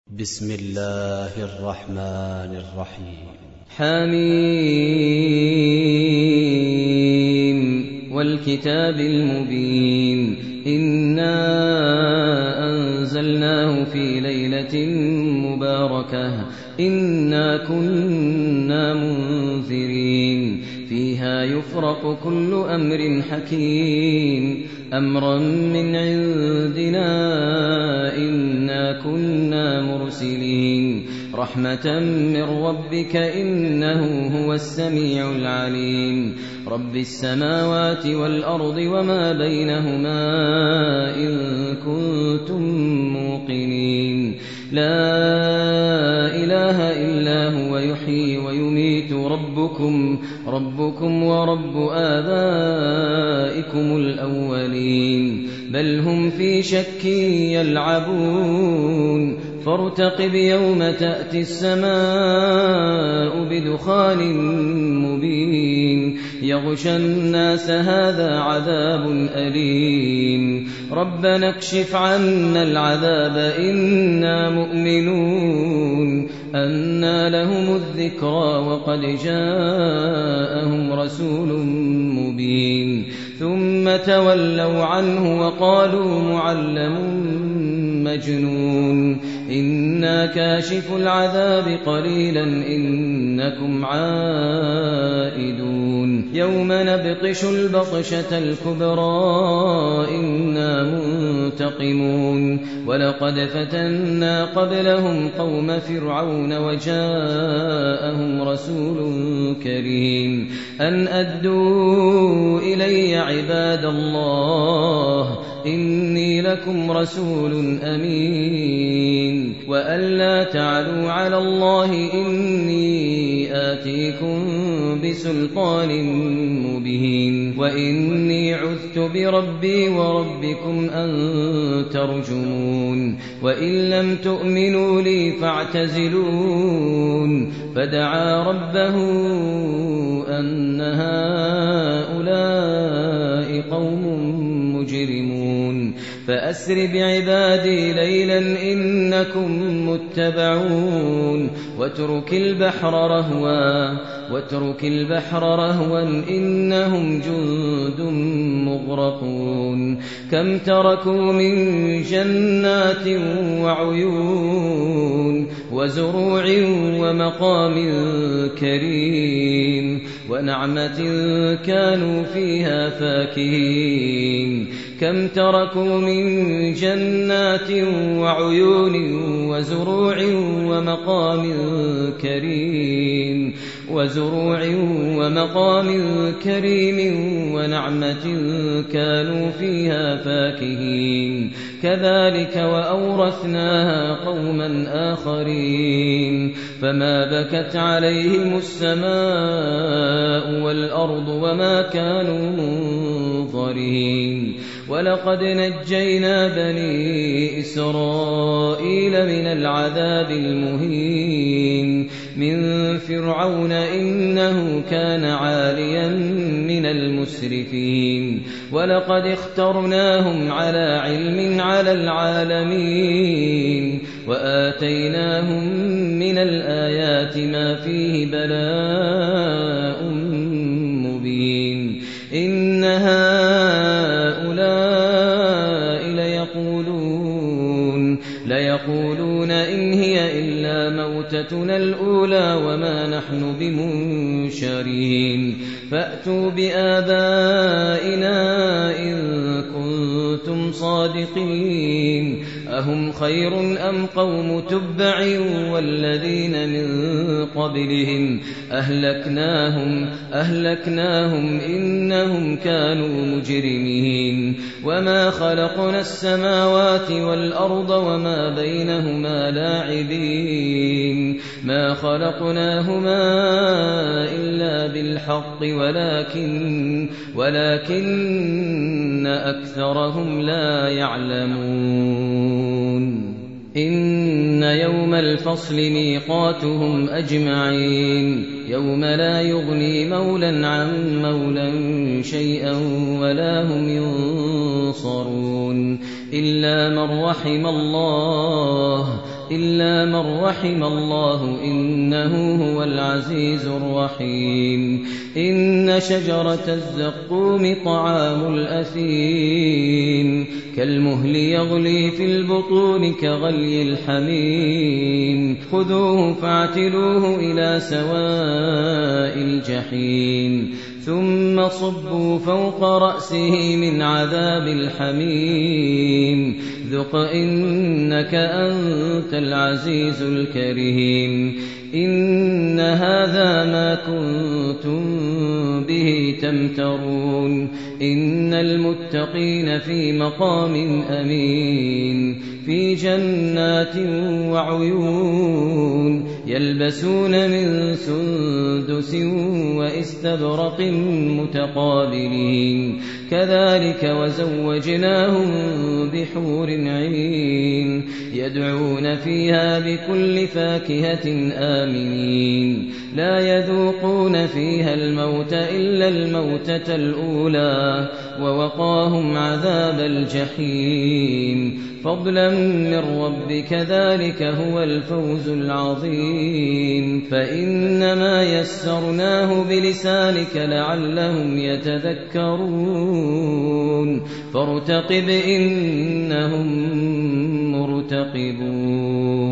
بسم الله الرحمن الرحيم. حميم والكتاب المبين إنا أنزلناه في ليلة مباركة إنا كنا منذرين فيها يفرق كل أمر حكيم أمرا من عندنا إنا كنا مرسلين رحمة من ربك إنه هو السميع العليم رب السماوات والأرض وما بينهما إن كنتم موقنين لا إله إلا هو يحيي ويميت ربكم ورب آبائكم الأولين بل هم في شك يلعبون فارتقب يوم تأتي السماء بدخان مبين يغشى الناس هذا عذاب أليم ربنا اكشف عنا العذاب إنا مؤمنون أنى لهم الذكرى وقد جاءهم رسول مبين ثم تولوا عنه وقالوا معلم مجنون إنا كاشف العذاب قليلا إنكم عائدون يوم نبطش البطشة الكبرى إنا منتقمون ولقد فتنا قبلهم قوم فرعون وجاءهم رسول كريم أن أدوا إلي عباد الله إني لكم رسول أمين وأن لا تعلوا على الله إني آتيكم بسلطان مبين وإني عذت بربي وربكم أن ترجمون وإن لم تؤمنوا لي فاعتزلون فدعا ربه أن هؤلاء قوم مجرمون فأسر بعبادي ليلا إنكم متبعون واترك البحر رهوا إنهم جند مغرقون كم تركوا من جنات وعيون وزروع ومقام كريم ونعمة كانوا فيها فاكهين كم تركوا من جنات وعيون وزروع ومقام كريم ونعمة كانوا فيها فاكهين كذلك وأورثناها قوما آخرين فما بكت عليهم السماء والأرض وما كانوا منظرين ولقد نجينا بني إسرائيل من العذاب المهين من فرعون إنه كان عاليا من المسرفين ولقد اخترناهم على علم على العالمين وآتيناهم من الآيات ما فيه بلاء مبين إن هؤلاء ليقولون إن هي إلا موتتنا الأولى وما نحن بمنشرين فأتوا بآبائنا إن كنتم صادقين أهم خير أم قوم تبع والذين من قبلهم أهلكناهم إنهم كانوا مجرمين وما خلقنا السماوات والأرض وما بينهما لاعبين ما خلقناهما إلا بالحق ولكن أكثرهم لا يعلمون إن يوم الفصل ميقاتهم أجمعين يوم لا يغني مولى عن مولى شيئا ولا هم ينصرون إلا من رحم الله إلا من رحم الله إنه هو العزيز الرحيم إن شجرة الزقوم طعام الأثيم كالمهل يغلي في البطون كغلي الحميم خذوه فاعتلوه إلى سواء الجحيم ثم صبوا فوق رأسه من عذاب الحميم ذق إنك أنت العزيز الكريم إن هذا ما كنتم به تمترون إن المتقين في مقام أمين في جنات وعيون يلبسون من سندس وإستبرق متقابلين كذلك وزوجناهم بحور عين يدعون فيها بكل فاكهة آمنين لا يذوقون فيها الموت إلا الموتة الأولى ووقاهم عذاب الجحيم فضلا من ربك ذلك هو الفوز العظيم فإنما يسرناه بلسانك لعلهم يتذكرون فارتقب إنهم مرتقبون